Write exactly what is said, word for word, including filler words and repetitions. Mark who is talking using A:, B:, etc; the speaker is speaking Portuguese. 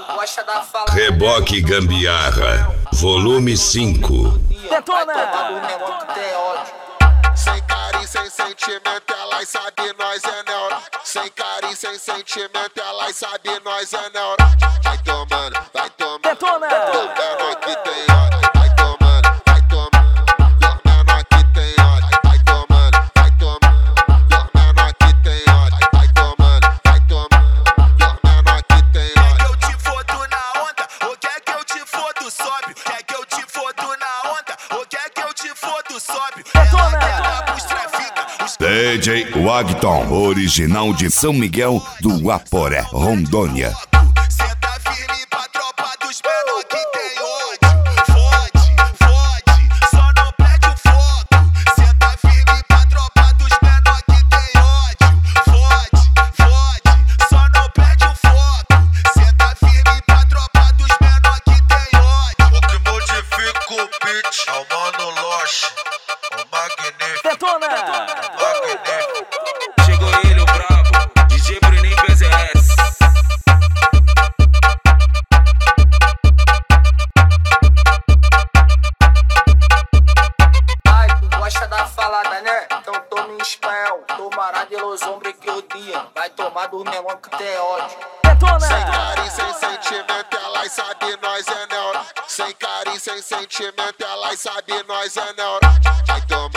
A: gosta da fala.
B: Reboque Gambiarra, volume cinco.
A: Detona!
C: Sem carinho, sem sentimento, elas sabem nós é neuro. Sem carinho, sem sentimento, elas sabem nós é neuro. Vai tomando, vai tomando.
A: Detona!
C: Tomando aqui tem hora. Vai tomando, vai tomando. Dormendo aqui tem hora. Vai tomando, vai tomando. Dormendo aqui tem hora. Vai tomando, vai tomando. Dormendo aqui tem hora.
D: Quer que eu te fodo na onda? Ou quer que eu te fodo sóbrio? Quer que eu te fodo na onda? Ou quer que eu te fodo sóbrio?
A: Detona!
E: D J Wagton, original de São Miguel do Aporé, Rondônia.
D: Senta firme pra tropa dos menor que tem ódio. Fode, fode, só não perde o foco. Senta firme pra tropa dos menor que tem ódio. Fode, fode, só não perde o foco. Senta firme pra tropa dos menor que tem ódio.
C: O que modifica o beat é o Mano Loche, o Magnífico.
A: Detona!
F: Chegou ele, o brabo, D J Bruninho P Z S.
A: Ai, tu gosta da falada, né? Então toma em espanhol. Tomará de los hombres que odiam. Vai tomar dos menor que tem ódio. Detona!
C: Sem carinho, sem sentimento, elas sabem nós é neuro. Sem carinho, sem sentimento, elas sabem nós é neuro. Vai tomando.